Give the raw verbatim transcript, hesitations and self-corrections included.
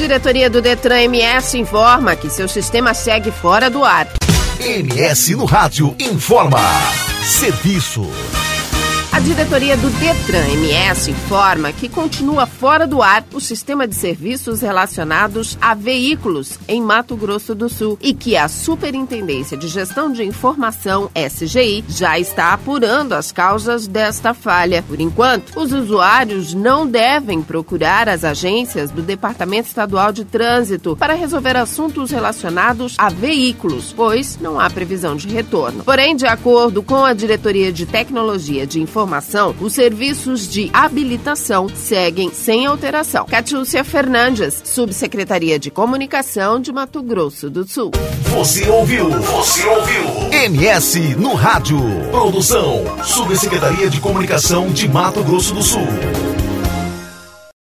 Diretoria do Detran M S informa que seu sistema segue fora do ar. M S no Rádio informa. Serviço. A diretoria do Detran M S informa que continua fora do ar o sistema de serviços relacionados a veículos em Mato Grosso do Sul e que a Superintendência de Gestão de Informação, S G I, já está apurando as causas desta falha. Por enquanto, os usuários não devem procurar as agências do Departamento Estadual de Trânsito para resolver assuntos relacionados a veículos, pois não há previsão de retorno. Porém, de acordo com a Diretoria de Tecnologia de Informação, os serviços de habilitação seguem sem alteração. Catiúcia Fernandes, Subsecretaria de Comunicação de Mato Grosso do Sul. Você ouviu? Você ouviu? M S no Rádio. Produção, Subsecretaria de Comunicação de Mato Grosso do Sul.